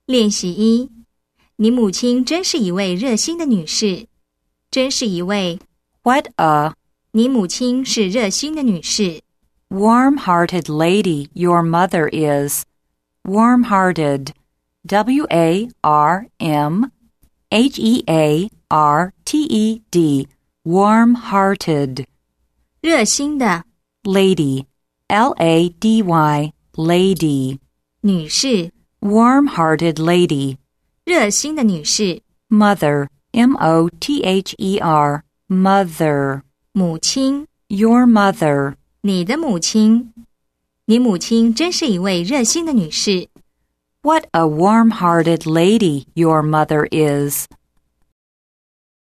练习1，你母亲真是一位热心的女士。真是一位 What a 你母亲是热心的女士。 warm-hearted lady your mother is. Warm-hearted. W-A-R-M-H-E-A-R-T-E-D. Warm-hearted. 热心的 Lady. L-A-D-Y. Lady. 女士 Warm-hearted lady. 热心的女士。 Mother. M-O-T-H-E-R. Mother. 母亲 Your mother. 你的母亲。你母亲真是一位热心的女士。 What a warm-hearted lady your mother is.